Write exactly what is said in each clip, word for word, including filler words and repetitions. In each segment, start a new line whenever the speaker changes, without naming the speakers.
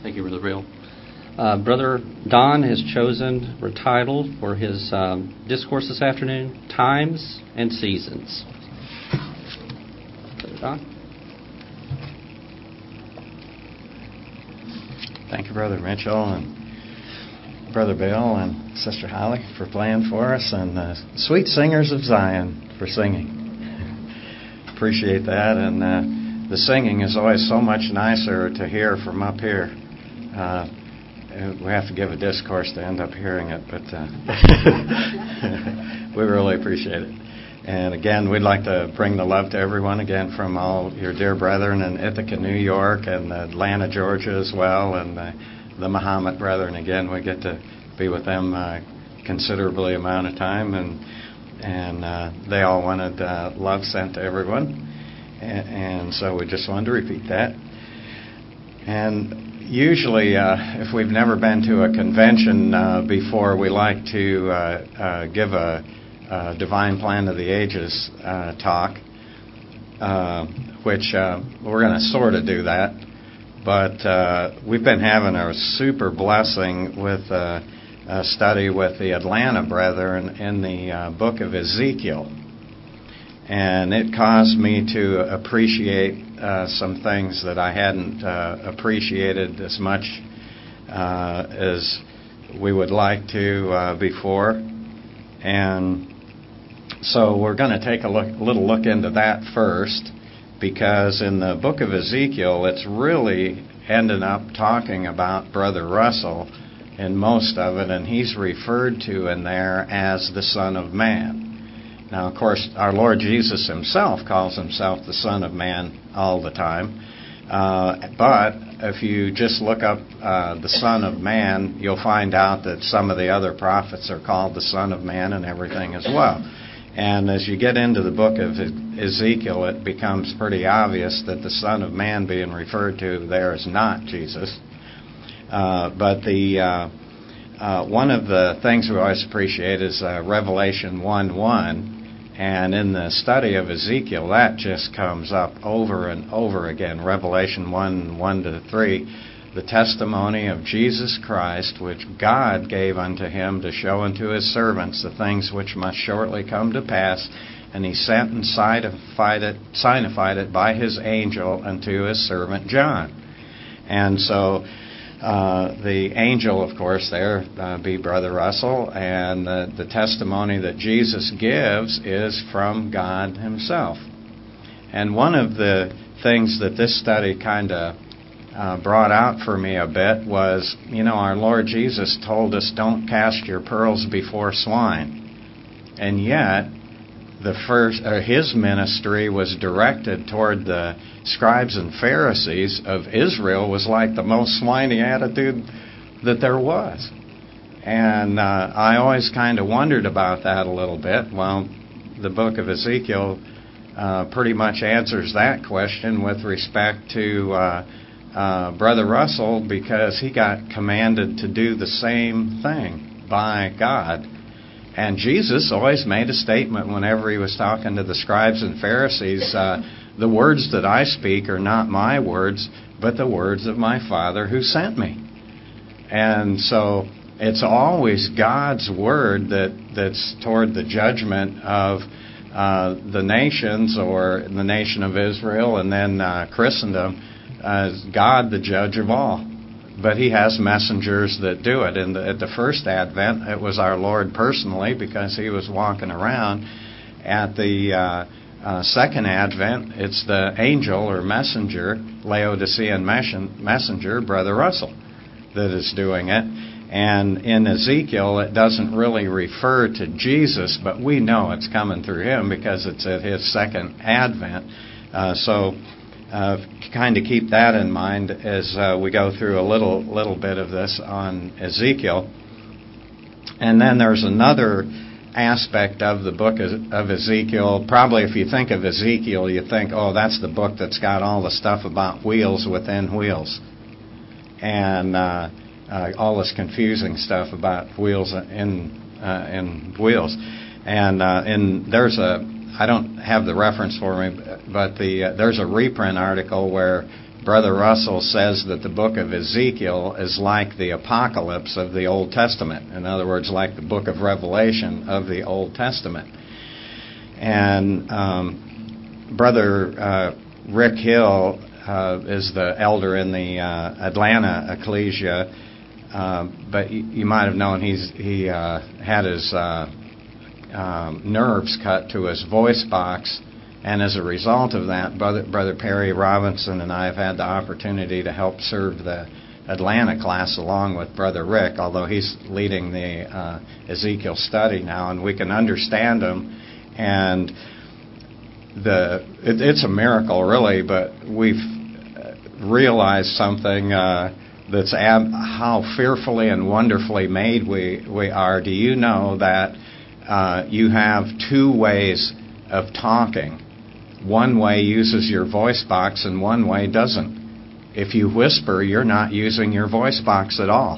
Thank you, Brother Bill. Uh, Brother Don has chosen or title for his um, discourse this afternoon, Times and Seasons. Brother Don?
Thank you, Brother Mitchell and Brother Bill and Sister Holly for playing for us, and uh, Sweet Singers of Zion for singing. Appreciate that, and uh, the singing is always so much nicer to hear from up here. Uh, we have to give a discourse to end up hearing it, but uh, we really appreciate it. And again, we'd like to bring the love to everyone again from all your dear brethren in Ithaca, New York, and Atlanta, Georgia as well, and uh, the Muhammad brethren. Again, we get to be with them uh, considerably amount of time, and and uh, they all wanted uh, love sent to everyone, and, and so we just wanted to repeat that. And usually, uh, if we've never been to a convention uh, before, we like to uh, uh, give a Uh, Divine Plan of the Ages uh, talk, uh, which uh, we're going to sort of do that. But uh, we've been having a super blessing with uh, a study with the Atlanta brethren in the uh, book of Ezekiel. And it caused me to appreciate uh, some things that I hadn't uh, appreciated as much uh, as we would like to uh, before. And so we're going to take a look, little look into that first, because in the book of Ezekiel, it's really ending up talking about Brother Russell in most of it, and he's referred to in there as the Son of Man. Now, of course, our Lord Jesus himself calls himself the Son of Man all the time, uh, but if you just look up uh, the Son of Man, you'll find out that some of the other prophets are called the Son of Man and everything as well. And as you get into the book of Ezekiel, it becomes pretty obvious that the Son of Man being referred to there is not Jesus. Uh, but the uh, uh, one of the things we always appreciate is uh, Revelation one one. And in the study of Ezekiel, that just comes up over and over again. Revelation one, one to three, the testimony of Jesus Christ, which God gave unto him to show unto his servants the things which must shortly come to pass. And he sent and signified it, signified it by his angel unto his servant John. And so Uh, the angel, of course, there uh, be Brother Russell, and the, the testimony that Jesus gives is from God himself. And one of the things that this study kind of uh, brought out for me a bit was, you know, our Lord Jesus told us, don't cast your pearls before swine. And yet, the first, uh, his ministry was directed toward the scribes and Pharisees of Israel, was like the most swiney attitude that there was. And uh, I always kind of wondered about that a little bit. Well, the book of Ezekiel uh, pretty much answers that question with respect to uh, uh, Brother Russell, because he got commanded to do the same thing by God. And Jesus always made a statement whenever he was talking to the scribes and Pharisees, uh, the words that I speak are not my words, but the words of my Father who sent me. And so it's always God's word that, that's toward the judgment of uh, the nations, or the nation of Israel, and then uh, Christendom, as God the judge of all. But he has messengers that do it. And at the first Advent, it was our Lord personally, because he was walking around. At the uh, uh, second Advent, it's the angel or messenger, Laodicean messenger, Brother Russell, that is doing it. And in Ezekiel, it doesn't really refer to Jesus, but we know it's coming through him because it's at his second Advent. Uh, so... Uh, kind of keep that in mind as uh, we go through a little little bit of this on Ezekiel. And then there's another aspect of the book of Ezekiel. Probably if you think of Ezekiel, you think, oh, that's the book that's got all the stuff about wheels within wheels. And uh, uh, all this confusing stuff about wheels in, uh, in wheels. And, uh, and there's a... I don't have the reference for me, but the uh, there's a reprint article where Brother Russell says that the book of Ezekiel is like the apocalypse of the Old Testament. In other words, like the book of Revelation of the Old Testament. And um, Brother uh, Rick Hill uh, is the elder in the uh, Atlanta Ecclesia, uh, but you, you might have known he's he uh, had his uh, um, nerves cut to his voice box. And as a result of that, Brother, Brother Perry Robinson and I have had the opportunity to help serve the Atlanta class along with Brother Rick, although he's leading the uh, Ezekiel study now, and we can understand him. And the it, it's a miracle, really, but we've realized something uh, that's ab- how fearfully and wonderfully made we, we are. Do you know that uh, you have two ways of talking? One way uses your voice box and one way doesn't. If you whisper, you're not using your voice box at all.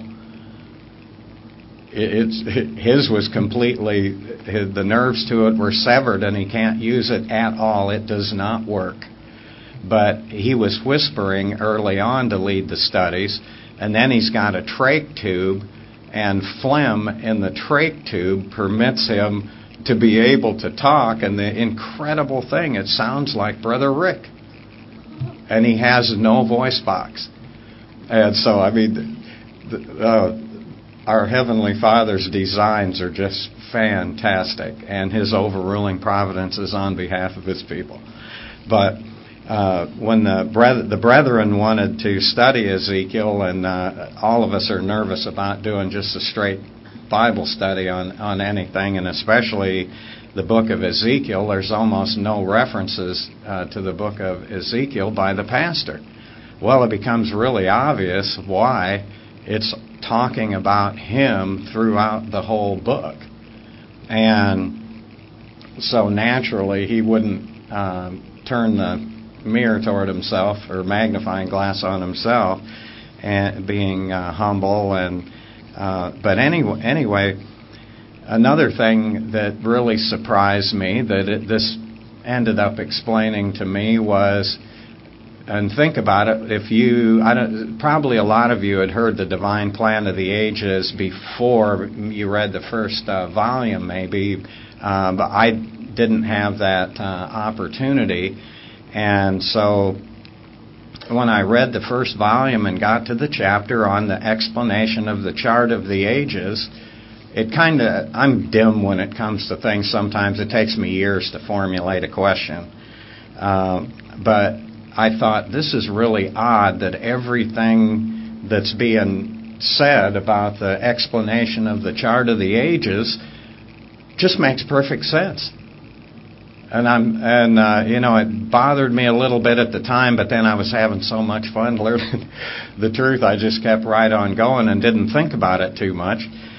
It's, his was completely, the nerves to it were severed and he can't use it at all. It does not work. But he was whispering early on to lead the studies, and then he's got a trach tube, and phlegm in the trach tube permits him to be able to talk, and the incredible thing, it sounds like Brother Rick. And he has no voice box. And so, I mean, the, uh, our Heavenly Father's designs are just fantastic, and His overruling providence is on behalf of His people. But uh, when the, breth- the brethren wanted to study Ezekiel, and uh, all of us are nervous about doing just a straight Bible study on, on anything, and especially the book of Ezekiel, there's almost no references uh, to the book of Ezekiel by the pastor. Well, it becomes really obvious why it's talking about him throughout the whole book. And so naturally he wouldn't um, turn the mirror toward himself or magnifying glass on himself, and being uh, humble and Uh, but anyway, anyway, another thing that really surprised me that it, this ended up explaining to me was, and think about it, if you, I don't, probably a lot of you had heard the Divine Plan of the Ages before you read the first uh, volume, maybe, uh, but I didn't have that uh, opportunity, and so when I read the first volume and got to the chapter on the explanation of the chart of the ages, it kind of, I'm dim when it comes to things sometimes. It takes me years to formulate a question. Uh, but I thought, this is really odd that everything that's being said about the explanation of the chart of the ages just makes perfect sense. And I'm, and uh, you know, it bothered me a little bit at the time, but then I was having so much fun learning the truth, I just kept right on going and didn't think about it too much.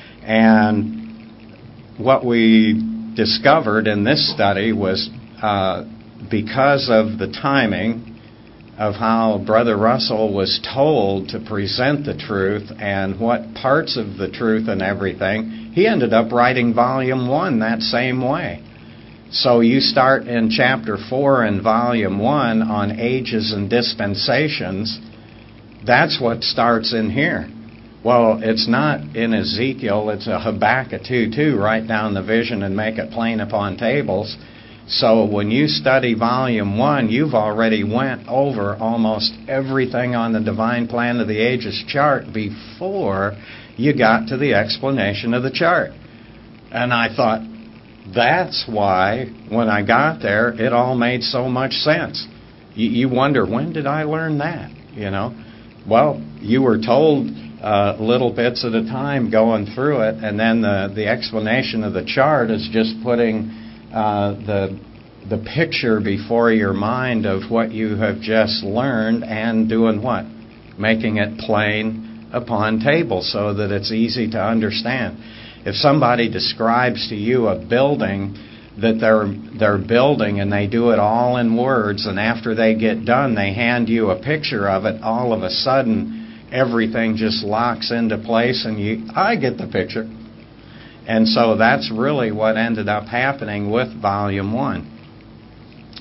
And what we discovered in this study was uh, because of the timing of how Brother Russell was told to present the truth and what parts of the truth and everything, he ended up writing volume one that same way. So you start in chapter four in volume one on ages and dispensations. That's what starts in here. Well, it's not in Ezekiel. It's a Habakkuk two two. Write down the vision and make it plain upon tables. So when you study volume one, you've already went over almost everything on the Divine Plan of the Ages chart before you got to the explanation of the chart. And I thought, that's why, when I got there, it all made so much sense. You, you wonder, when did I learn that? You know, well, you were told uh, little bits at a time going through it, and then the the explanation of the chart is just putting uh, the the picture before your mind of what you have just learned and doing what, making it plain upon tables so that it's easy to understand. If somebody describes to you a building that they're they're building and they do it all in words, and after they get done they hand you a picture of it, all of a sudden everything just locks into place and you I get the picture. And so that's really what ended up happening with volume one.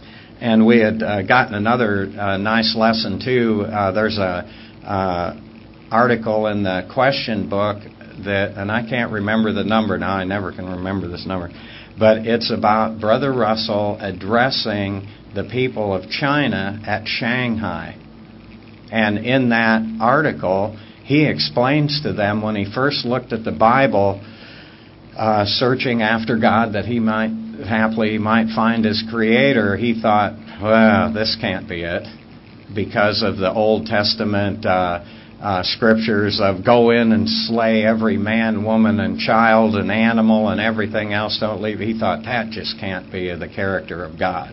and we had uh, gotten another uh, nice lesson too. Uh, there's a uh, article in the question book that, and I can't remember the number now. I never can remember this number, but it's about Brother Russell addressing the people of China at Shanghai. And in that article, he explains to them when he first looked at the Bible, uh, searching after God that he might haply might find his Creator, he thought, well, this can't be it, because of the Old Testament uh, uh, scriptures of go in and slay every man, woman, and child and animal and everything else, don't leave. He thought that just can't be the character of God.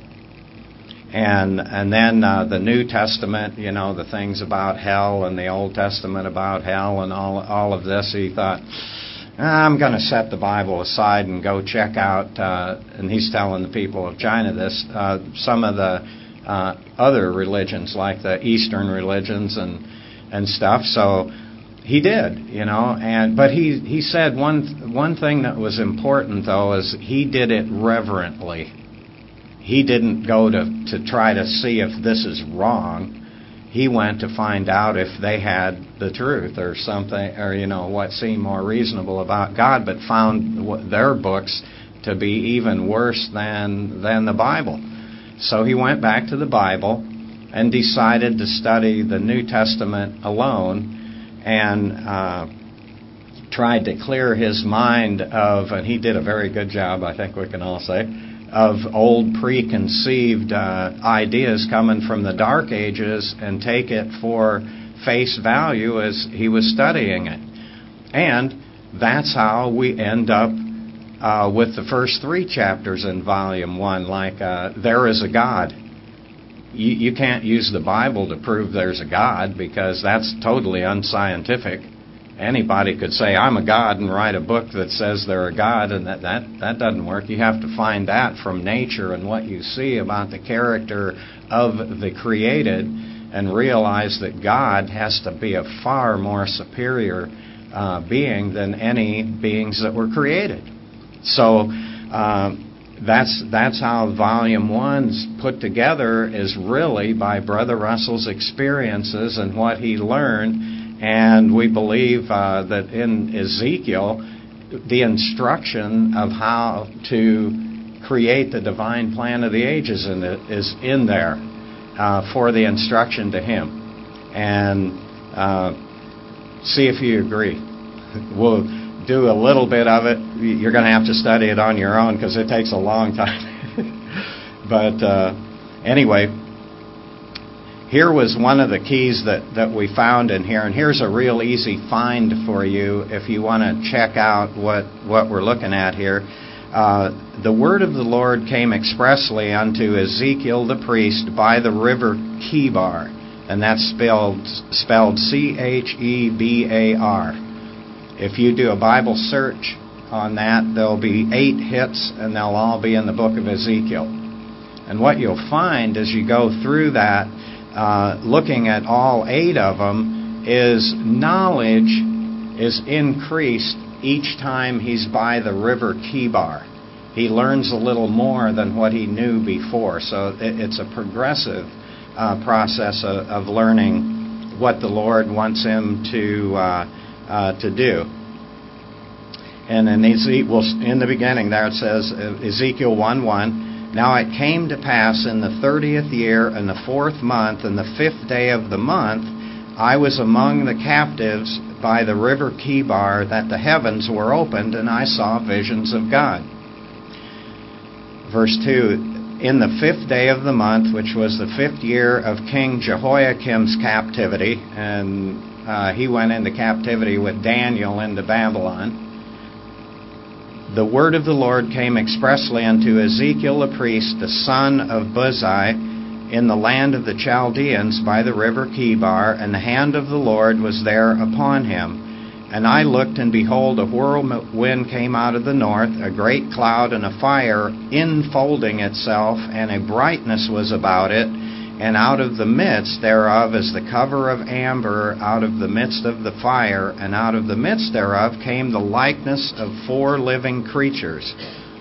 And and then uh, the New Testament, you know, the things about hell, and the Old Testament about hell, and all all of this, he thought, I'm going to set the Bible aside and go check out, uh, and he's telling the people of China this, uh, some of the uh, other religions, like the Eastern religions and and stuff. So he did, you know, and but he, he said one one thing that was important, though, is he did it reverently. He didn't go to, to try to see if this is wrong. He went to find out if they had the truth or something, or, you know, what seemed more reasonable about God, but found their books to be even worse than than the Bible. So he went back to the Bible and decided to study the New Testament alone, and uh, tried to clear his mind of, and he did a very good job, I think we can all say, of old preconceived uh, ideas coming from the Dark Ages, and take it for face value as he was studying it. And that's how we end up uh, with the first three chapters in Volume one, like uh, there is a God. You, you can't use the Bible to prove there's a God, because that's totally unscientific. Anybody could say, I'm a God, and write a book that says they're a God, and that, that, that doesn't work. You have to find that from nature and what you see about the character of the created, and realize that God has to be a far more superior uh, being than any beings that were created. So uh, that's that's how Volume one's put together, is really by Brother Russell's experiences and what he learned. And we believe uh, that in Ezekiel, the instruction of how to create the divine plan of the ages in it is in there uh, for the instruction to him. And uh, see if you agree. We'll do a little bit of it. You're going to have to study it on your own, because it takes a long time. But uh, anyway, here was one of the keys that, that we found in here, and here's a real easy find for you if you want to check out what, what we're looking at here. Uh, the word of the Lord came expressly unto Ezekiel the priest by the river Chebar, and that's spelled, spelled C H E B A R. If you do a Bible search on that, there'll be eight hits, and they'll all be in the book of Ezekiel. And what you'll find as you go through that, Uh, looking at all eight of them, is knowledge is increased each time he's by the river Chebar. He learns a little more than what he knew before. So it, it's a progressive uh, process of, of learning what the Lord wants him to uh, uh, to do. And in Ezekiel, in the beginning there it says, Ezekiel one one, now it came to pass in the thirtieth year, and the fourth month, and the fifth day of the month, I was among the captives by the river Chebar, that the heavens were opened, and I saw visions of God. Verse two, in the fifth day of the month, which was the fifth year of King Jehoiakim's captivity, and uh, he went into captivity with Daniel into Babylon, the word of the Lord came expressly unto Ezekiel the priest, the son of Buzi, in the land of the Chaldeans by the river Chebar, and the hand of the Lord was there upon him. And I looked, and behold, a whirlwind came out of the north, a great cloud and a fire infolding itself, and a brightness was about it, and out of the midst thereof is the cover of amber, out of the midst of the fire, and out of the midst thereof came the likeness of four living creatures.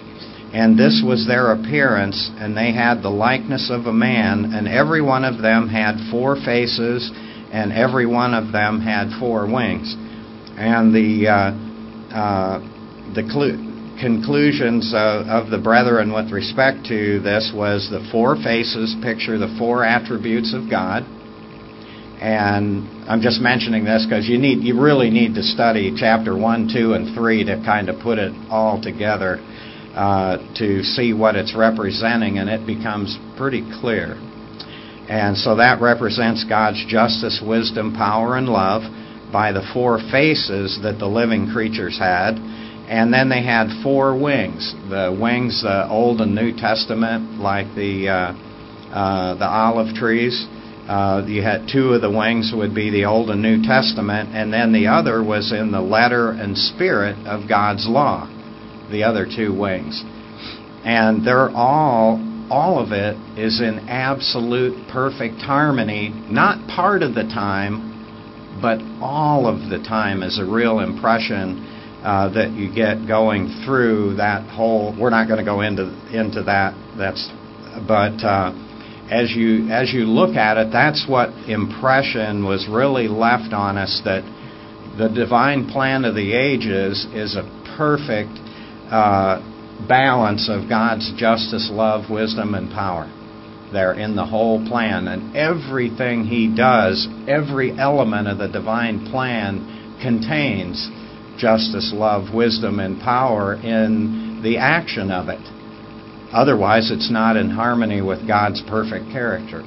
And this was their appearance, and they had the likeness of a man, and every one of them had four faces, and every one of them had four wings. And the uh, uh, the clu- conclusions of, of the brethren with respect to this was the four faces picture the four attributes of God. And I'm just mentioning this because you need you really need to study chapter one, two, and three to kind of put it all together. Uh, to see what it's representing, and it becomes pretty clear. And so that represents God's justice, wisdom, power, and love by the four faces that the living creatures had. And then they had four wings. The wings, the Old and New Testament, like the uh, uh, the olive trees. Uh, you had two of the wings would be the Old and New Testament, and then the other was in the letter and spirit of God's law. The other two wings. And they're all, all of it is in absolute perfect harmony, not part of the time, but all of the time is a real impression uh, that you get going through that whole, we're not going to go into into that, that's, but uh, as you as you look at it, that's what impression was really left on us, that the divine plan of the ages is a perfect Uh, balance of God's justice, love, wisdom, and power. They're in the whole plan. And everything He does, every element of the divine plan contains justice, love, wisdom, and power in the action of it. Otherwise, it's not in harmony with God's perfect character.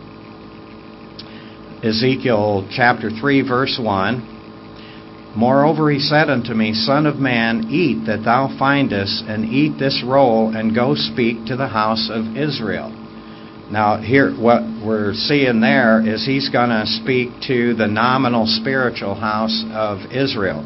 Ezekiel chapter three, verse one. Moreover, he said unto me, Son of man, eat that thou findest, and eat this roll, and go speak to the house of Israel. Now, here, what we're seeing there is he's going to speak to the nominal spiritual house of Israel.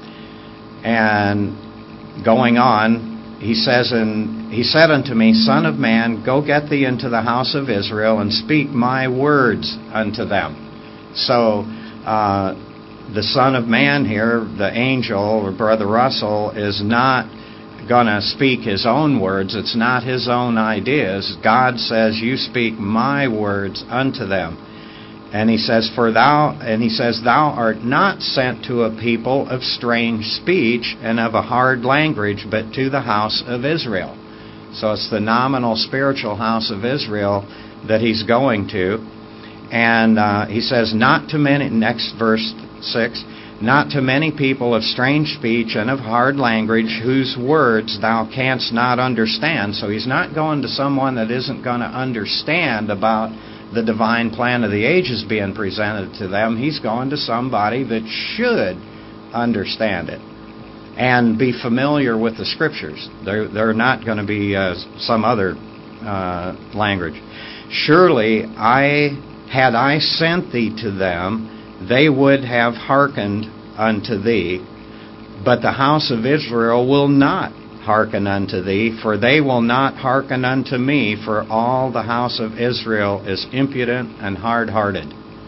And going on, he says, and he said unto me, Son of man, go get thee into the house of Israel, and speak my words unto them. So, uh, the Son of Man here, the angel, or Brother Russell, is not going to speak his own words. It's not his own ideas. God says, you speak my words unto them. And he says, for thou, and he says, thou art not sent to a people of strange speech and of a hard language, but to the house of Israel. So it's the nominal spiritual house of Israel that he's going to. And uh, he says, not to many, next verse six, not to many people of strange speech and of hard language, whose words thou canst not understand. So he's not going to someone that isn't going to understand about the divine plan of the ages being presented to them. He's going to somebody that should understand it and be familiar with the Scriptures. They're, they're not going to be uh, some other uh, language. Surely I had I sent thee to them, they would have hearkened unto thee, but the house of Israel will not hearken unto thee, for they will not hearken unto me, for all the house of Israel is impudent and hard-hearted.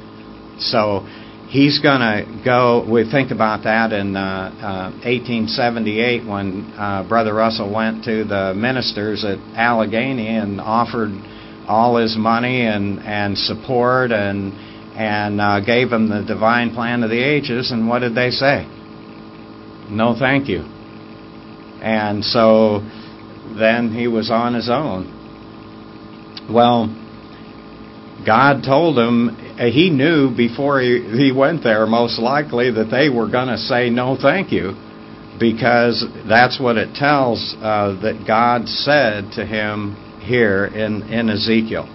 So he's going to go, we think about that in uh, uh, eighteen seventy-eight when uh, Brother Russell went to the ministers at Allegheny and offered all his money and, and support and and uh, gave them the divine plan of the ages, and what did they say? No, thank you. And so then he was on his own. Well, God told him, he knew before he, he went there, most likely, that they were going to say no thank you, because that's what it tells uh, that God said to him here in, in Ezekiel.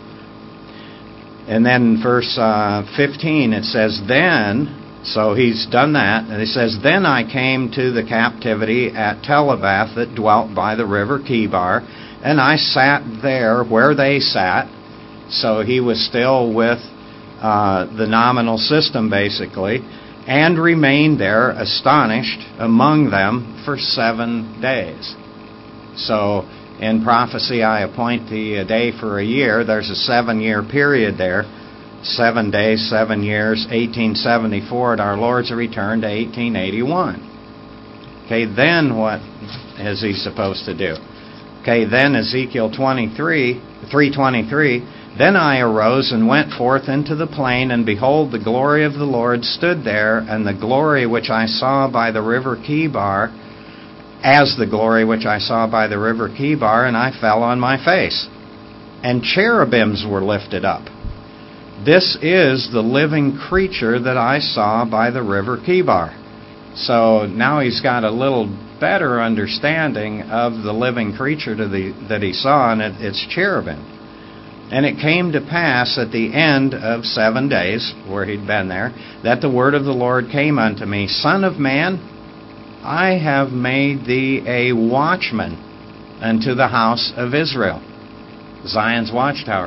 And then verse uh, fifteen, it says, then, so he's done that, and it says, then I came to the captivity at Telabath that dwelt by the river Kebar, and I sat there where they sat. So he was still with uh, the nominal system, basically, and remained there astonished among them for seven days. So in prophecy, I appoint thee a day for a year. There's a seven-year period there. Seven days, seven years, eighteen seventy-four at our Lord's return to eighteen eighty-one. Okay, then what is he supposed to do? Okay, then Ezekiel twenty-three, three twenty-three, then I arose and went forth into the plain, and behold, the glory of the Lord stood there, and the glory which I saw by the river Chebar, as the glory which I saw by the river Chebar, and I fell on my face. And cherubims were lifted up. This is the living creature that I saw by the river Chebar. So now he's got a little better understanding of the living creature to the, that he saw, and it, it's cherubim. And it came to pass at the end of seven days, where he'd been there, that the word of the Lord came unto me, Son of man, I have made thee a watchman unto the house of Israel, Zion's watchtower.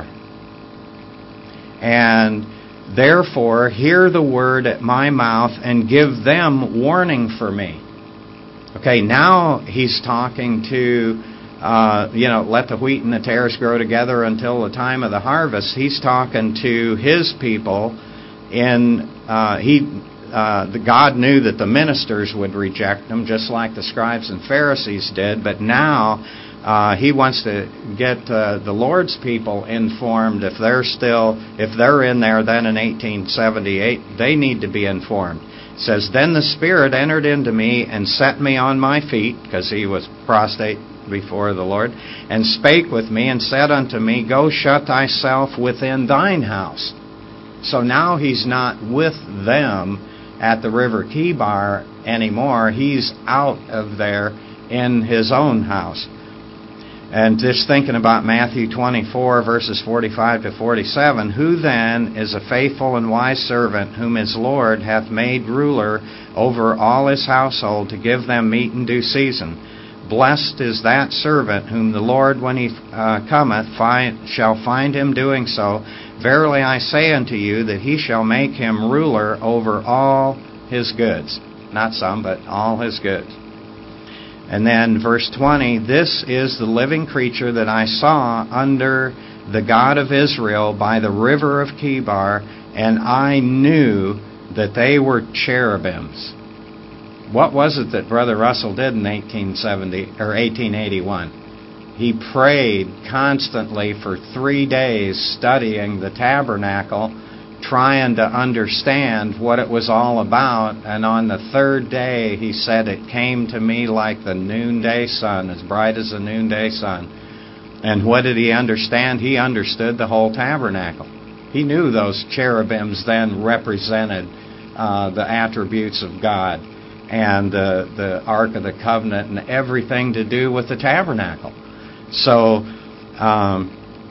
And therefore hear the word at my mouth, and give them warning for me. Okay, now he's talking to, uh, you know, let the wheat and the tares grow together until the time of the harvest. He's talking to his people. In uh, he, uh, the God knew that the ministers would reject him, just like the scribes and Pharisees did. But now uh, he wants to get uh, the Lord's people informed. If they're still, if they're in there, then in eighteen seventy-eight, they need to be informed. It says, Then the Spirit entered into me and set me on my feet, because he was prostrate before the Lord, and spake with me and said unto me, Go shut thyself within thine house. So now he's not with them at the river Chebar anymore. He's out of there in his own house. And just thinking about Matthew twenty-four, verses forty-five to forty-seven, Who then is a faithful and wise servant, whom his Lord hath made ruler over all his household, to give them meat in due season? Blessed is that servant, whom the Lord, when he uh, cometh, find, shall find him doing so. Verily I say unto you, that he shall make him ruler over all his goods. Not some, but all his goods. And then verse twenty, This is the living creature that I saw under the God of Israel by the river of Chebar, and I knew that they were cherubims. What was it that Brother Russell did in eighteen seventy or eighteen eighty-one? He prayed constantly for three days, studying the tabernacle, trying to understand what it was all about. And on the third day, he said, It came to me like the noonday sun, as bright as the noonday sun. And what did he understand? He understood the whole tabernacle. He knew those cherubims then represented uh, the attributes of God, and the, the Ark of the Covenant, and everything to do with the tabernacle. So um,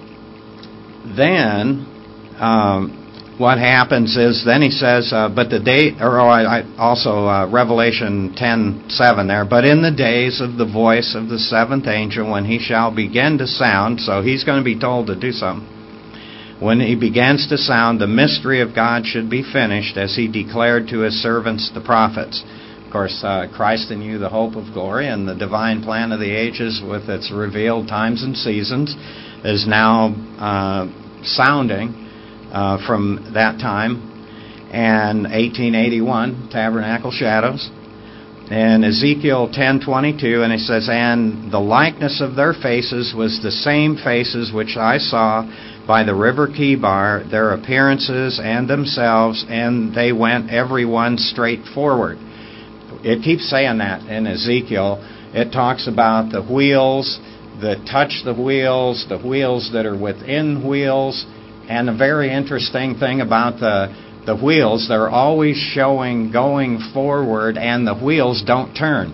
then um, what happens is, then he says, uh, but the day, or oh, I, I also uh, Revelation ten seven there, but in the days of the voice of the seventh angel, when he shall begin to sound, so he's going to be told to do something. When he begins to sound, the mystery of God should be finished, as he declared to his servants the prophets. Of course, uh, Christ in you, the hope of glory, and the divine plan of the ages with its revealed times and seasons is now uh, sounding uh, from that time. And eighteen eighty-one, Tabernacle Shadows. And Ezekiel ten twenty-two, and it says, And the likeness of their faces was the same faces which I saw by the river Chebar, their appearances and themselves, and they went every one straight forward. It keeps saying that in Ezekiel. It talks about the wheels that touch the wheels, the wheels that are within wheels, and a very interesting thing about the the wheels, they're always showing going forward, and the wheels don't turn.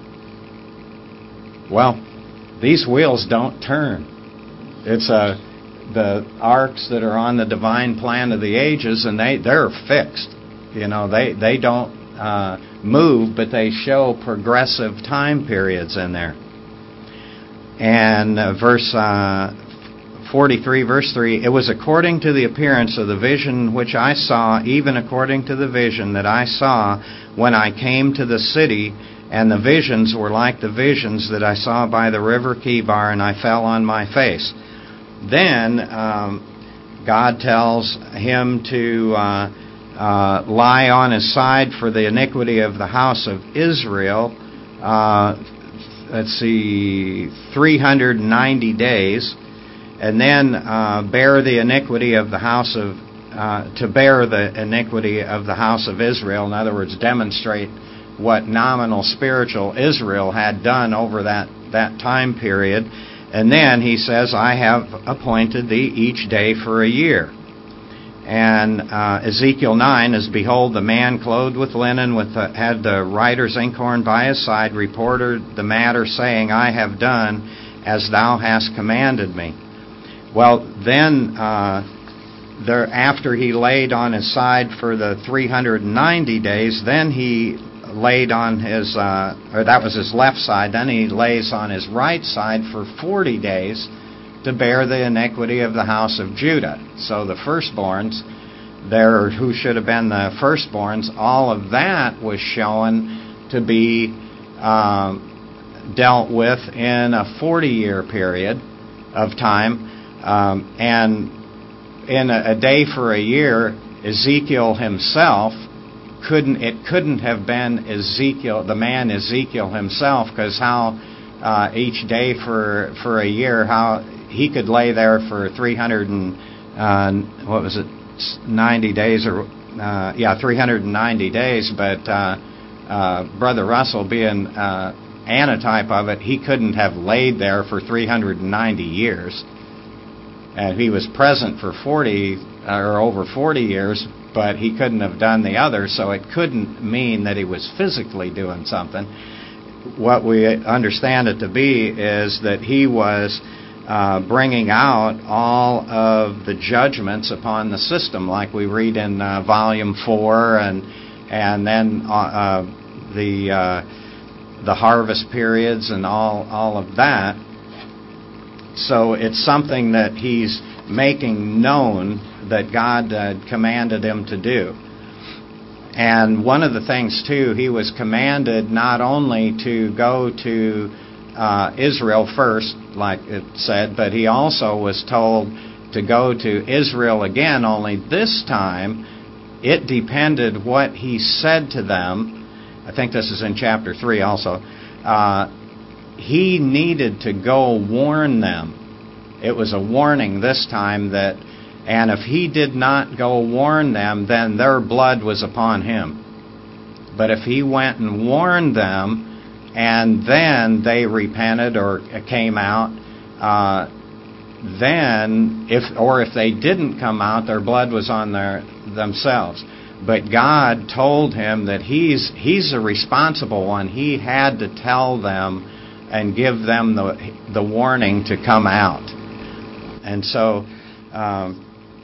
Well, these wheels don't turn. It's a the arcs that are on the divine plan of the ages, and they they're fixed. You know, they they don't uh, move, but they show progressive time periods in there. And uh, verse uh, forty-three, verse three, it was according to the appearance of the vision which I saw, even according to the vision that I saw when I came to the city, and the visions were like the visions that I saw by the river Chebar, and I fell on my face. Then um, God tells him to uh, uh, lie on his side for the iniquity of the house of Israel, uh, let's see, three hundred ninety days, and then uh, bear the iniquity of the house of, uh, to bear the iniquity of the house of Israel. In other words, demonstrate what nominal spiritual Israel had done over that, that time period. And then he says, I have appointed thee each day for a year. And uh, Ezekiel nine is, behold, the man clothed with linen, with the, had the writer's inkhorn by his side, reported the matter, saying, I have done as thou hast commanded me. Well, then, uh, there, after he laid on his side for the three hundred ninety days, then he laid on his, uh, or that was his left side, then he lays on his right side for forty days to bear the iniquity of the house of Judah. So the firstborns, there who should have been the firstborns, all of that was shown to be um, dealt with in a forty-year period of time. Um, and in a, a day for a year, Ezekiel himself couldn't, it couldn't have been Ezekiel, the man Ezekiel himself, because how uh, each day for for a year, how he could lay there for three hundred and uh, what was it, ninety days, or uh, yeah, three hundred ninety days. But uh, uh, Brother Russell, being uh, antitype of it, he couldn't have laid there for three hundred ninety years. And he was present for forty or over forty years, but he couldn't have done the other, so it couldn't mean that he was physically doing something. What we understand it to be is that he was uh, bringing out all of the judgments upon the system, like we read in uh, Volume four, and and then uh, uh, the uh, the harvest periods and all all of that. So it's something that he's making known that God uh, commanded him to do. And one of the things, too, he was commanded not only to go to uh, Israel first, like it said, but he also was told to go to Israel again, only this time it depended what he said to them. I think this is in chapter three also. Uh, he needed to go warn them. It was a warning this time that, and if he did not go warn them, then their blood was upon him. But if he went and warned them, and then they repented or came out, uh, then, if or if they didn't come out, their blood was on their themselves. But God told him that he's he's the responsible one. He had to tell them and give them the the warning to come out. And so um,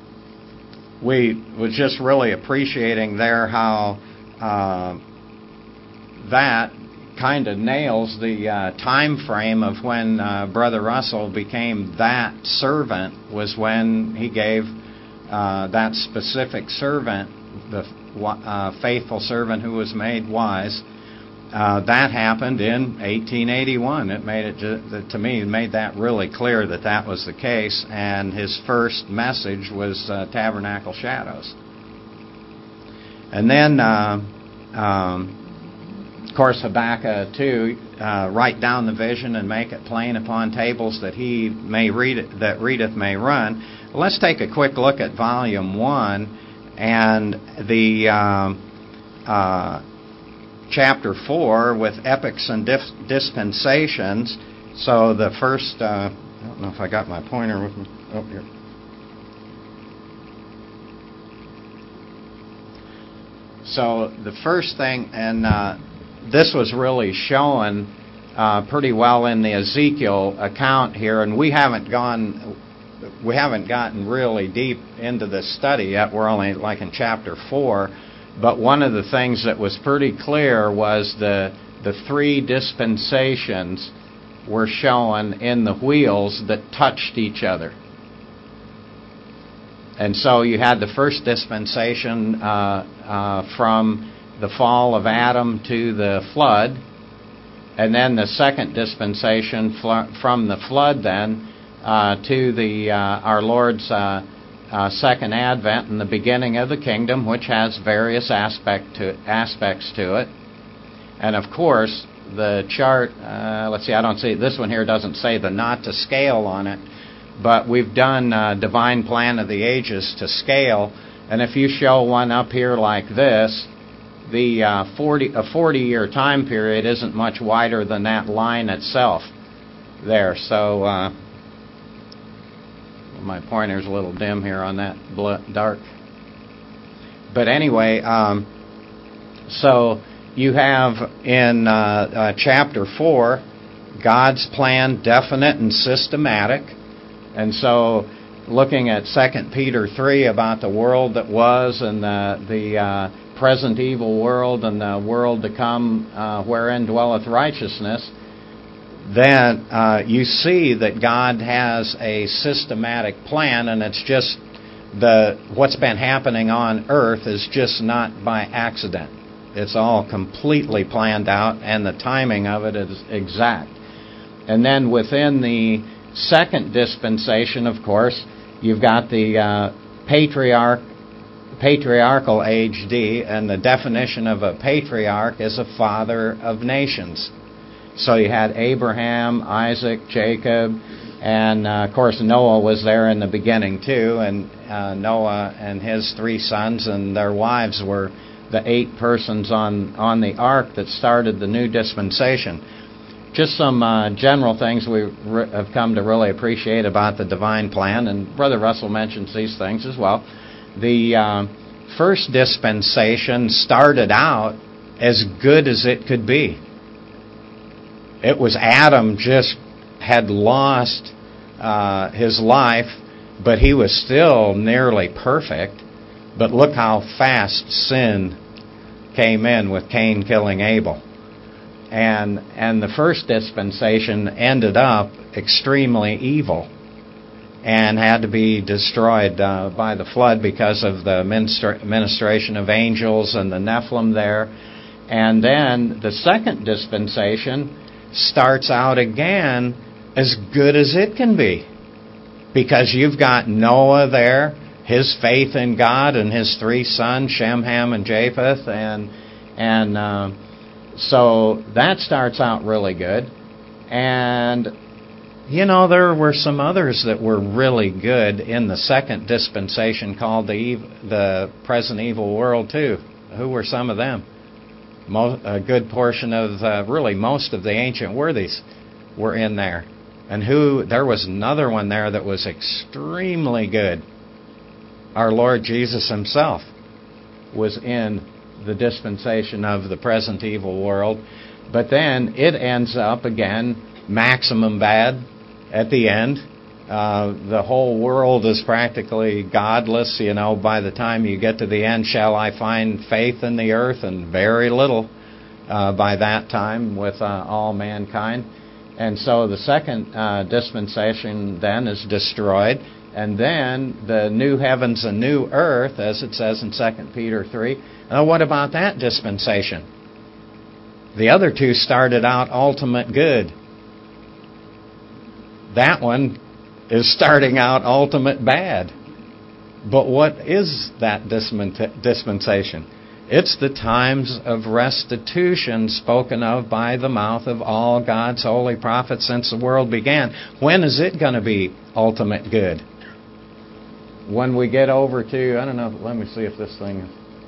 we was just really appreciating there how uh, that kind of nails the uh, time frame of when uh, Brother Russell became that servant, was when he gave uh, that specific servant, the uh, faithful servant who was made wise. Uh, that happened in eighteen eighty-one. It made it to me. It made that really clear that that was the case. And his first message was uh, Tabernacle Shadows. And then, uh, um, of course, Habakkuk two, uh, write down the vision and make it plain upon tables that he may read it, that readeth may run. Let's take a quick look at Volume one and the. Uh, uh, Chapter four with epics and dif- dispensations. So the first, uh, I don't know if I got my pointer with me. Oh, here. So the first thing, and uh, this was really shown uh, pretty well in the Ezekiel account here, and we haven't gone, we haven't gotten really deep into this study yet. We're only like in chapter four. But one of the things that was pretty clear was the the three dispensations were shown in the wheels that touched each other. And so you had the first dispensation uh, uh, from the fall of Adam to the flood, and then the second dispensation fl- from the flood then uh, to the uh, our Lord's Uh, Uh, second advent and the beginning of the kingdom, which has various aspect to, aspects to it. And of course, the chart, uh, let's see, I don't see, this one here doesn't say the not to scale on it, but we've done uh, Divine Plan of the Ages to scale, and if you show one up here like this, the uh, forty a forty-year time period isn't much wider than that line itself there. So uh, my pointer's a little dim here on that bl- dark. But anyway, um, so you have in uh, uh, chapter four, God's plan definite and systematic. And so looking at Second Peter three about the world that was and the, the uh, present evil world and the world to come uh, wherein dwelleth righteousness, then uh, you see that God has a systematic plan, and it's just the what's been happening on earth is just not by accident. It's all completely planned out, and the timing of it is exact. And then within the second dispensation, of course, you've got the uh, patriarch patriarchal age D, and the definition of a patriarch is a father of nations. So you had Abraham, Isaac, Jacob, and uh, of course Noah was there in the beginning too, and uh, Noah and his three sons and their wives were the eight persons on, on the ark that started the new dispensation. Just some uh, general things we re- have come to really appreciate about the divine plan, and Brother Russell mentions these things as well. The uh, first dispensation started out as good as it could be. It was Adam just had lost uh, his life, but he was still nearly perfect. But look how fast sin came in with Cain killing Abel. And and the first dispensation ended up extremely evil and had to be destroyed uh, by the flood because of the ministra- ministration of angels and the Nephilim there. And then the second dispensation starts out again as good as it can be, because you've got Noah there, his faith in God, and his three sons, Shem, Ham, and Japheth, and and uh, so that starts out really good. And you know, there were some others that were really good in the second dispensation called the ev- the present evil world too. Who were some of them? Mo- a good portion of, uh, really most of the ancient worthies were in there. And who? There was another one there that was extremely good. Our Lord Jesus himself was in the dispensation of the present evil world. But then it ends up again maximum bad at the end. Uh, the whole world is practically godless. You know, by the time you get to the end, shall I find faith in the earth? And very little uh, by that time with uh, all mankind. And so the second uh, dispensation then is destroyed. And then the new heavens and new earth, as it says in Second Peter three. Now, what about that dispensation? The other two started out ultimate good. That one is starting out ultimate bad. But what is that dispensation? It's the times of restitution spoken of by the mouth of all God's holy prophets since the world began. When is it going to be ultimate good? When we get over to, I don't know, let me see if this thing...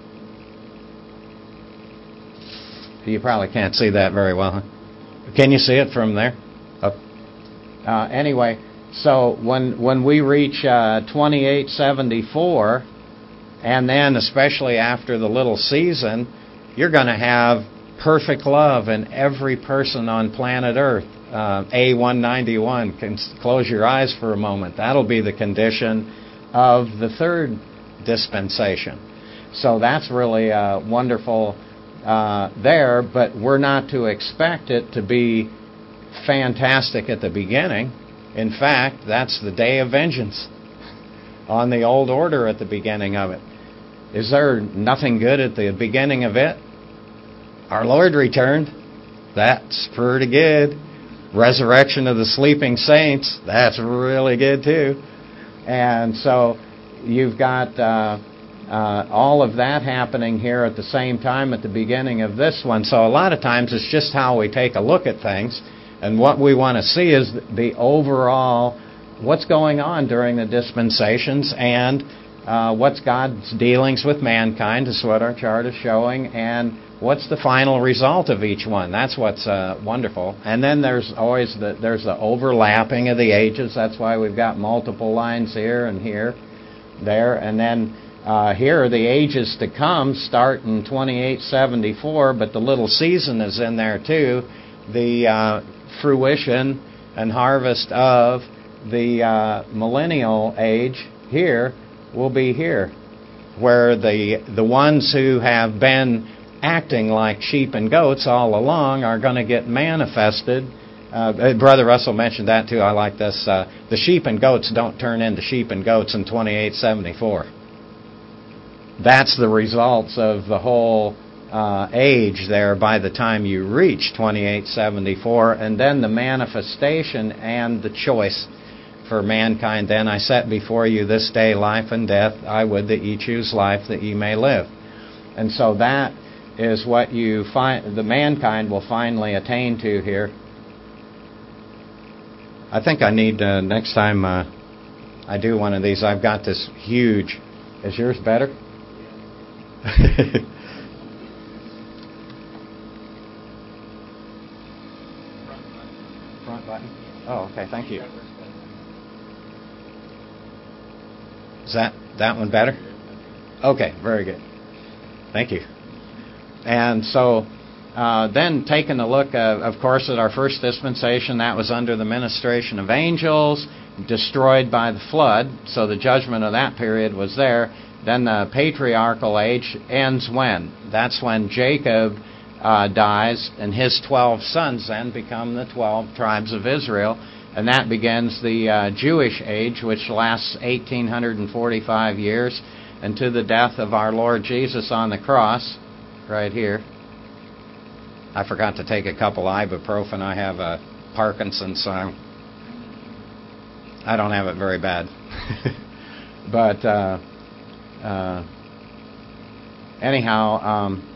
You probably can't see that very well, huh? Can you see it from there? Oh. Uh, anyway, so when when we reach uh, twenty-eight seventy-four, and then especially after the little season, you're going to have perfect love in every person on planet Earth. Uh, A one ninety-one, can close your eyes for a moment. That'll be the condition of the third dispensation. So that's really uh, wonderful uh, there, but we're not to expect it to be fantastic at the beginning. In fact, that's the day of vengeance on the old order at the beginning of it. Is there nothing good at the beginning of it? Our Lord returned. That's pretty good. Resurrection of the sleeping saints. That's really good too. And so you've got uh, uh, all of that happening here at the same time at the beginning of this one. So a lot of times it's just how we take a look at things. And what we want to see is the overall, what's going on during the dispensations and uh, what's God's dealings with mankind is what our chart is showing, and what's the final result of each one. That's what's uh, wonderful. And then there's always the, there's the overlapping of the ages. That's why we've got multiple lines here and here, there. And then uh, here the ages to come start in twenty-eight seventy-four, but the little season is in there too. The uh, fruition and harvest of the uh, millennial age here will be here, where the the ones who have been acting like sheep and goats all along are going to get manifested. Uh, Brother Russell mentioned that too. I like this. Uh, the sheep and goats don't turn into sheep and goats in twenty-eight seventy-four. That's the results of the whole uh, age there by the time you reach twenty-eight seventy-four, and then the manifestation and the choice for mankind. Then I set before you this day life and death. I would that ye choose life that ye may live. And so that is what you find the mankind will finally attain to here. I think I need uh, next time uh, I do one of these. I've got this huge. Is yours better? Front button. Oh, okay. Thank you. Is that that one better? Okay, very good. Thank you. And so uh, then taking a look, uh, of course, at our first dispensation, that was under the ministration of angels, destroyed by the flood. So the judgment of that period was there. Then the patriarchal age ends when? That's when Jacob uh, dies, and his twelve sons then become the twelve tribes of Israel. And that begins the uh, Jewish age, which lasts eighteen forty-five years, and to the death of our Lord Jesus on the cross, right here. I forgot to take a couple ibuprofen. I have a Parkinson's, so I'm, I don't have it very bad. but uh, uh, anyhow,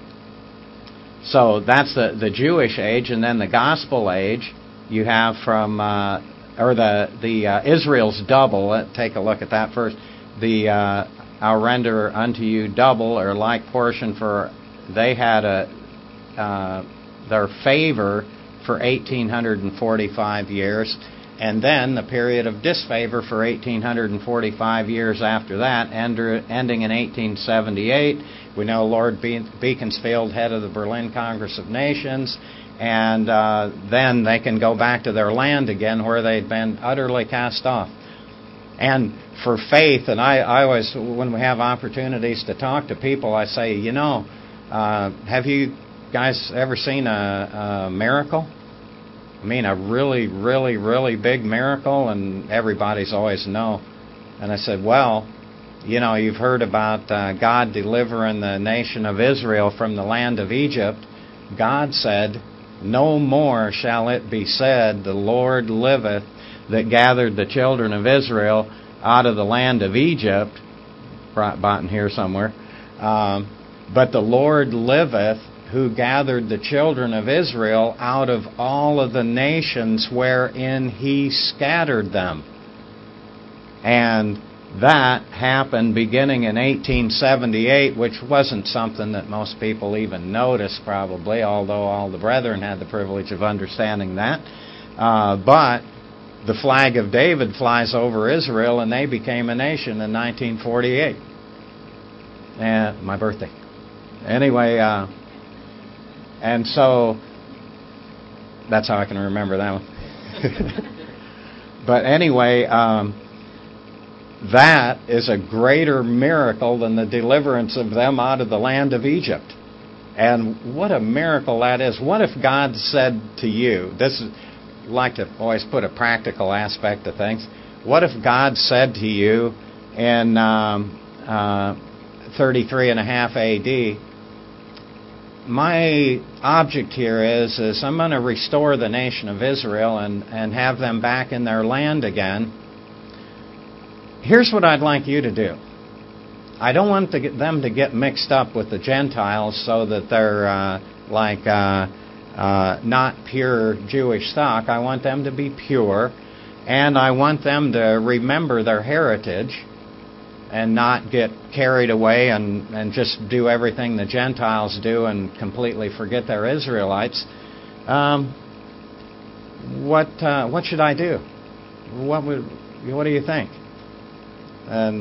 um, so that's the, the Jewish age, and then the gospel age. You have from, uh, or the the uh, Israel's double. Let's take a look at that first. The uh, I'll render unto you double or like portion, for they had a uh, their favor for eighteen forty-five years, and then the period of disfavor for eighteen forty-five years after that, ending in eighteen seventy-eight. We know Lord Beaconsfield, head of the Berlin Congress of Nations. And uh, then they can go back to their land again where they'd been utterly cast off. And for faith, and I, I always, when we have opportunities to talk to people, I say, you know, uh, have you guys ever seen a, a miracle? I mean, a really, really, really big miracle? And everybody's always no. And I said, well, you know, you've heard about uh, God delivering the nation of Israel from the land of Egypt. God said, no more shall it be said, the Lord liveth, that gathered the children of Israel out of the land of Egypt. Brought in here somewhere. Um, but the Lord liveth, who gathered the children of Israel out of all of the nations wherein he scattered them. And that happened beginning in eighteen seventy-eight, which wasn't something that most people even noticed probably, although all the brethren had the privilege of understanding that. Uh, but the flag of David flies over Israel, and they became a nation in nineteen forty-eight. And my birthday. Anyway, uh, and so that's how I can remember that one. But anyway, um, that is a greater miracle than the deliverance of them out of the land of Egypt. And what a miracle that is. What if God said to you, this is, I like to always put a practical aspect to things. What if God said to you in um, uh, thirty-three and a half A D, my object here is, is I'm going to restore the nation of Israel and, and have them back in their land again. Here's what I'd like you to do. I don't want to get them to get mixed up with the Gentiles so that they're uh, like uh, uh, not pure Jewish stock. I want them to be pure, and I want them to remember their heritage and not get carried away and, and just do everything the Gentiles do and completely forget their Israelites. Um, what uh, what should I do? What would what do you think? And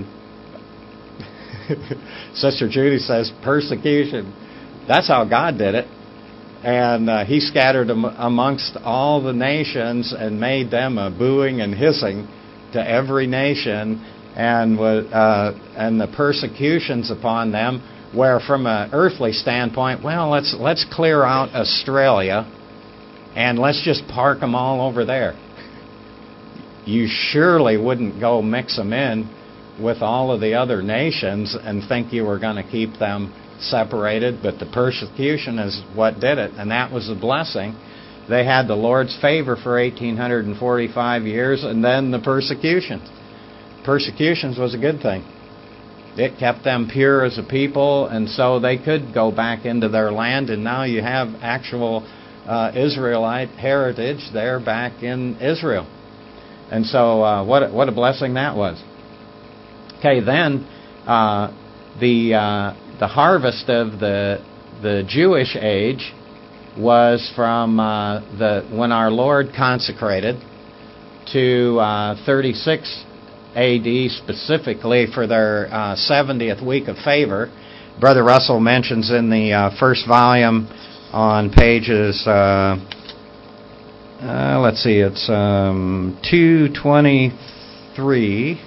Sister Judy says persecution. That's how God did it, and uh, He scattered them amongst all the nations and made them a booing and hissing to every nation. And uh, and the persecutions upon them, where from an earthly standpoint, well, let's let's clear out Australia, and let's just park them all over there. You surely wouldn't go mix them in with all of the other nations and think you were going to keep them separated. But the persecution is what did it, and that was a blessing. They had the Lord's favor for eighteen forty-five years, and then the persecutions. Persecutions was a good thing. It kept them pure as a people, and so they could go back into their land, and now you have actual uh, Israelite heritage there back in Israel. And so uh, what, a, what a blessing that was. Okay, then uh, the uh, the harvest of the the Jewish age was from uh, the when our Lord consecrated to uh, thirty-six A D specifically for their uh, seventieth week of favor. Brother Russell mentions in the uh, first volume on pages, uh, uh, let's see, it's um, two twenty-three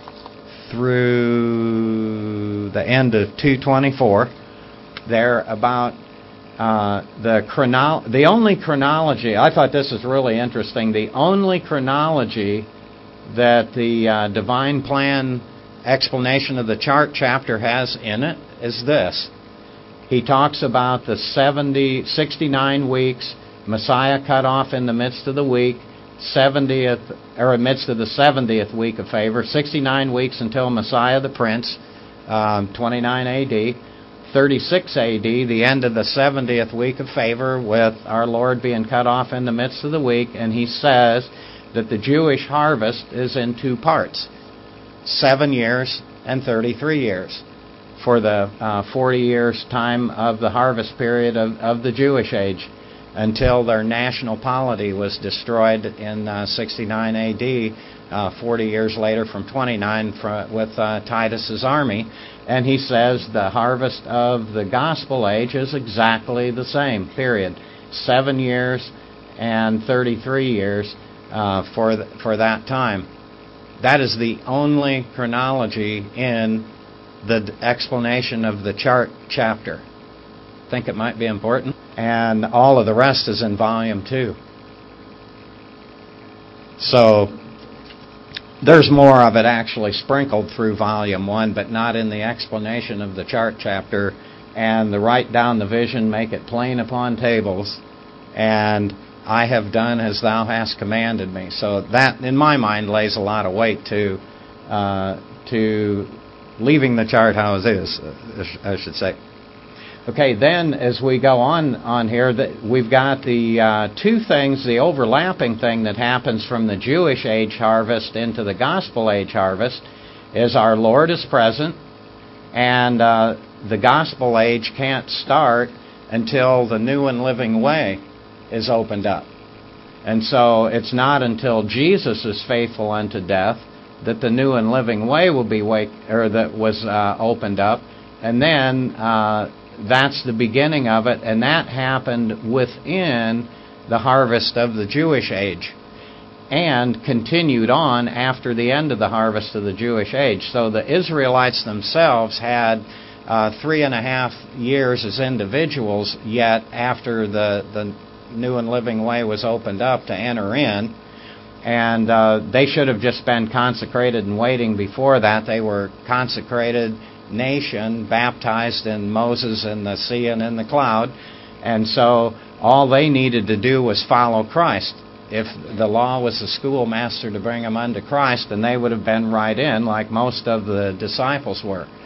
through the end of two twenty-four. They're about uh, the chrono- the only chronology, I thought this was really interesting, the only chronology that the uh, Divine Plan explanation of the chart chapter has in it is this. He talks about the seventy, sixty-nine weeks, Messiah cut off in the midst of the week, seventieth, or in the midst of the seventieth week of favor, sixty-nine weeks until Messiah the Prince, um, twenty-nine A D, thirty-six A D, the end of the seventieth week of favor with our Lord being cut off in the midst of the week, and he says that the Jewish harvest is in two parts, seven years and thirty-three years, for the uh, forty years time of the harvest period of, of the Jewish age, until their national polity was destroyed in uh, sixty-nine A D, uh, forty years later from twenty-nine for, with uh, Titus's army. And he says the harvest of the gospel age is exactly the same, period. Seven years and thirty-three years uh, for, the, for that time. That is the only chronology in the explanation of the chart chapter. I think it might be important. And all of the rest is in volume two. So there's more of it actually sprinkled through volume one, but not in the explanation of the chart chapter. And the write down the vision, make it plain upon tables, and I have done as thou hast commanded me. So that, in my mind, lays a lot of weight to uh, to leaving the chart how it is, I should say. Okay, then as we go on on here, that we've got the uh, two things, the overlapping thing that happens from the Jewish age harvest into the gospel age harvest is our Lord is present, and uh, the gospel age can't start until the new and living way is opened up. And so it's not until Jesus is faithful unto death that the new and living way will be wake, or that was uh, opened up, and then uh, that's the beginning of it, and that happened within the harvest of the Jewish age and continued on after the end of the harvest of the Jewish age. So the Israelites themselves had uh, three and a half years as individuals, yet after the, the new and living way was opened up to enter in, and uh, they should have just been consecrated and waiting before that. They were consecrated nation, baptized in Moses and the sea and in the cloud, and so all they needed to do was follow Christ. If the law was the schoolmaster to bring them unto Christ, then they would have been right in like most of the disciples were.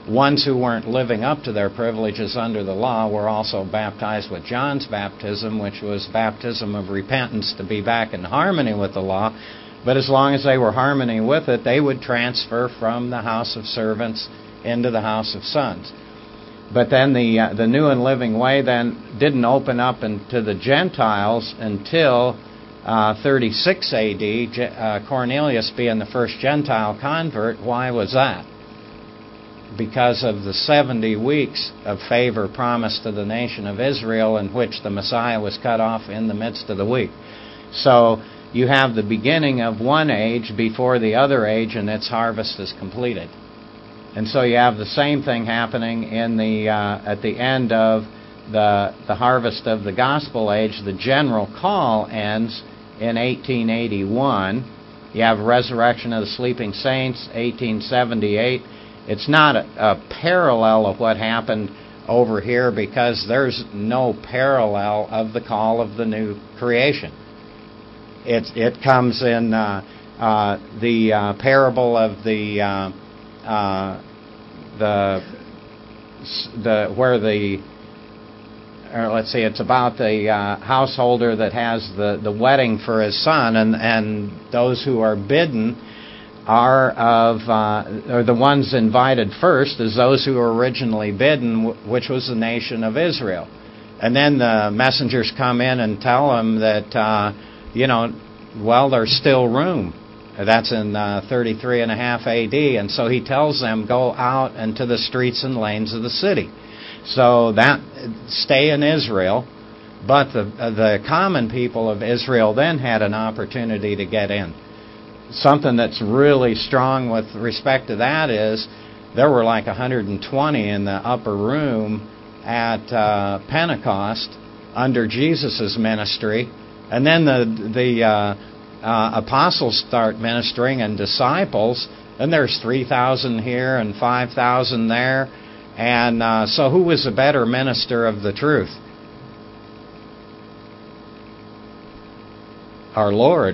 ones who weren't living up to their privileges under the law were also baptized with John's baptism, which was baptism of repentance to be back in harmony with the law. But as long as they were harmony with it, they would transfer from the house of servants into the house of sons. But then the uh, the new and living way then didn't open up into the Gentiles until uh, thirty-six A D, uh, Cornelius being the first Gentile convert. Why was that? Because of the seventy weeks of favor promised to the nation of Israel, in which the Messiah was cut off in the midst of the week. So you have the beginning of one age before the other age, and its harvest is completed. And so you have the same thing happening in the uh, at the end of the the harvest of the gospel age. The general call ends in eighteen eighty-one. You have resurrection of the sleeping saints, eighteen seventy-eight. It's not a, a parallel of what happened over here, because there's no parallel of the call of the new creation. It it comes in uh, uh, the uh, parable of the. Uh, Uh, the the where the or let's see, it's about the uh, householder that has the, the wedding for his son, and and those who are bidden are of uh, are the ones invited first, is those who were originally bidden, which was the nation of Israel. And then the messengers come in and tell them that uh, you know well there's still room. That's in uh, thirty-three and a half A D, and so he tells them, go out into the streets and lanes of the city. So that stay in Israel, but the uh, the common people of Israel then had an opportunity to get in. Something that's really strong with respect to that is there were like one hundred twenty in the upper room at uh, Pentecost under Jesus' ministry, and then the the uh, Uh, apostles start ministering and disciples, and there's three thousand here and five thousand there. And uh, so who was a better minister of the truth? Our Lord.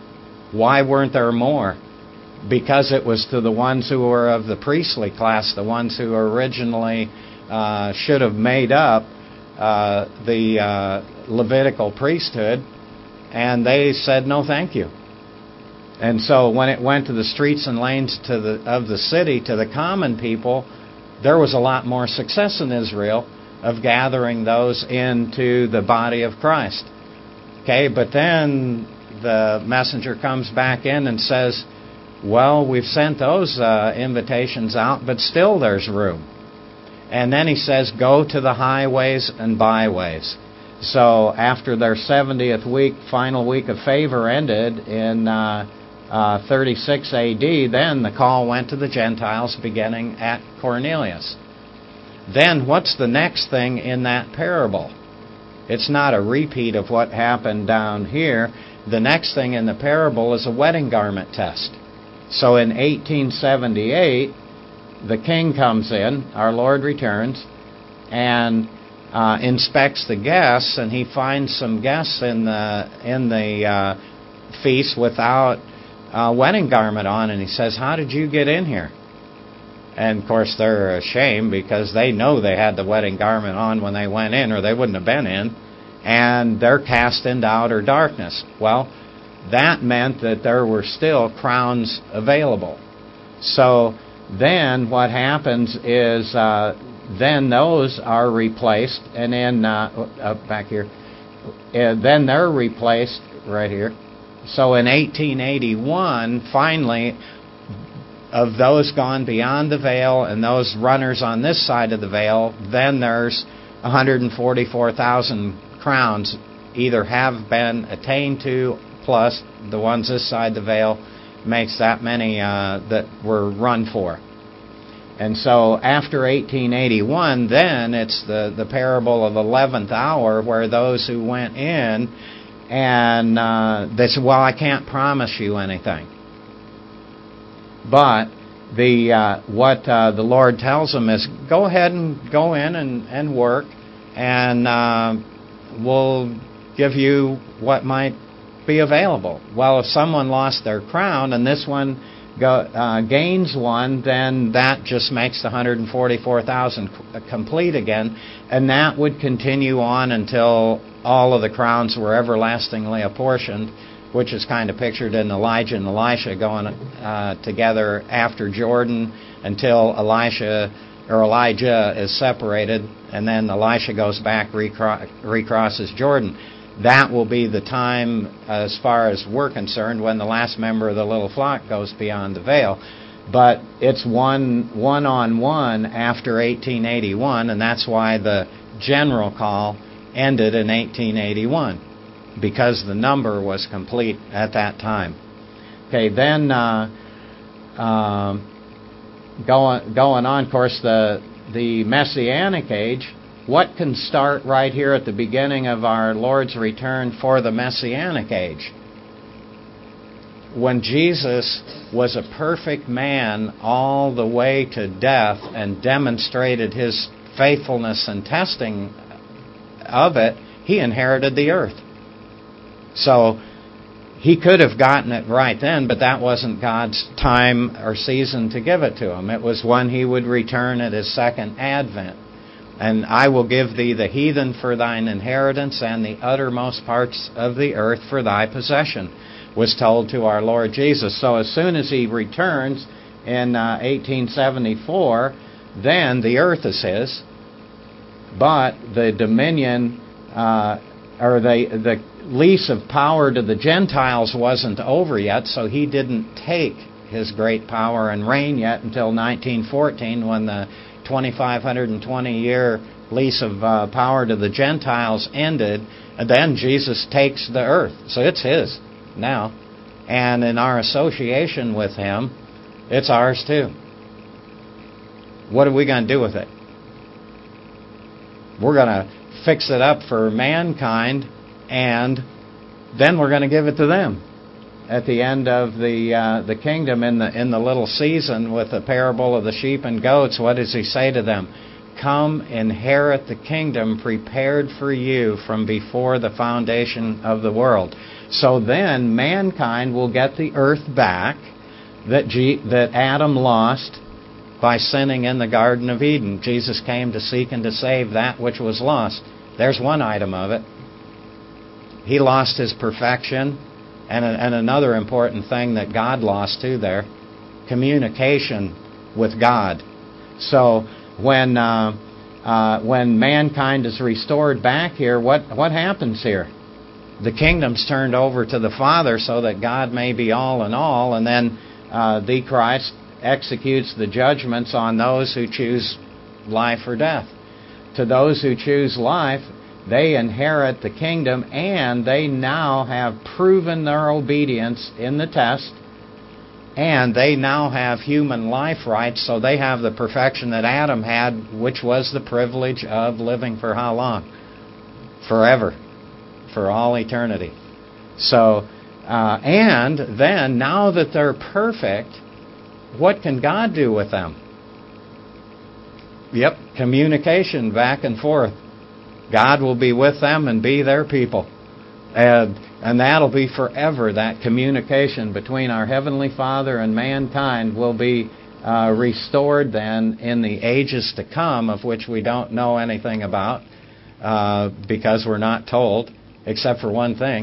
Why weren't there more? Because it was to the ones who were of the priestly class, the ones who originally uh, should have made up uh, the uh, Levitical priesthood. And they said, no, thank you. And so when it went to the streets and lanes to the, of the city, to the common people, there was a lot more success in Israel of gathering those into the body of Christ. Okay, but then the messenger comes back in and says, well, we've sent those uh, invitations out, but still there's room. And then he says, go to the highways and byways. So after their seventieth week, final week of favor ended in uh, uh, thirty-six A D, then the call went to the Gentiles beginning at Cornelius. Then what's the next thing in that parable? It's not a repeat of what happened down here. The next thing in the parable is a wedding garment test. So in eighteen seventy-eight, the king comes in, our Lord returns, and Uh, inspects the guests, and he finds some guests in the in the uh, feast without a wedding garment on, and he says, how did you get in here? And of course they're ashamed, because they know they had the wedding garment on when they went in, or they wouldn't have been in, and they're cast into outer darkness. Well, that meant that there were still crowns available. So then what happens is uh, then those are replaced, and then uh, uh, back here, and then they're replaced right here. So in eighteen eighty-one, finally, of those gone beyond the veil and those runners on this side of the veil, then there's one hundred forty-four thousand crowns either have been attained to, plus the ones this side the veil makes that many uh, that were run for. And so after eighteen eighty-one, then it's the, the parable of eleventh hour, where those who went in and uh, they said, well, I can't promise you anything. But the uh, what uh, the Lord tells them is, go ahead and go in and, and work, and uh, we'll give you what might be available. Well, if someone lost their crown, and this one go, uh, gains one, then that just makes the one hundred forty-four thousand complete again, and that would continue on until all of the crowns were everlastingly apportioned, which is kind of pictured in Elijah and Elisha going uh, together after Jordan until Elisha or Elijah is separated, and then Elisha goes back, recro- recrosses Jordan. That will be the time, as far as we're concerned, when the last member of the little flock goes beyond the veil. But it's one one on one after eighteen eighty-one, and that's why the general call ended in eighteen eighty-one, because the number was complete at that time. Okay, then uh, uh, going going on, of course, the the Messianic age. What can start right here at the beginning of our Lord's return for the Messianic age? When Jesus was a perfect man all the way to death and demonstrated His faithfulness and testing of it, He inherited the earth. So He could have gotten it right then, but that wasn't God's time or season to give it to Him. It was when He would return at His second advent. And I will give thee the heathen for thine inheritance, and the uttermost parts of the earth for thy possession, was told to our Lord Jesus. So as soon as He returns in uh, eighteen seventy-four, then the earth is His, but the dominion, uh, or the, the lease of power to the Gentiles wasn't over yet, so He didn't take His great power and reign yet until nineteen fourteen, when the two thousand five hundred twenty year lease of uh, power to the Gentiles ended, and then Jesus takes the earth. So it's His now. And in our association with Him, it's ours too. What are we going to do with it? We're going to fix it up for mankind, and then we're going to give it to them at the end of the uh, the kingdom, in the in the little season with the parable of the sheep and goats. What does He say to them? Come, inherit the kingdom prepared for you from before the foundation of the world. So then mankind will get the earth back that G- that Adam lost by sinning in the Garden of Eden. Jesus came to seek and to save that which was lost. There's one item of it. He lost His perfection. And, and another important thing that God lost too there, communication with God. So when uh, uh, when mankind is restored back here, what, what happens here? The kingdom's turned over to the Father so that God may be all in all, and then uh, the Christ executes the judgments on those who choose life or death. To those who choose life, they inherit the kingdom, and they now have proven their obedience in the test, and they now have human life rights, so they have the perfection that Adam had, which was the privilege of living for how long? Forever. For all eternity. So, uh, and then, now that they're perfect, what can God do with them? Yep, communication back and forth. God will be with them and be their people. And, and that'll be forever. That communication between our Heavenly Father and mankind will be uh, restored then in the ages to come, of which we don't know anything about uh, because we're not told, except for one thing.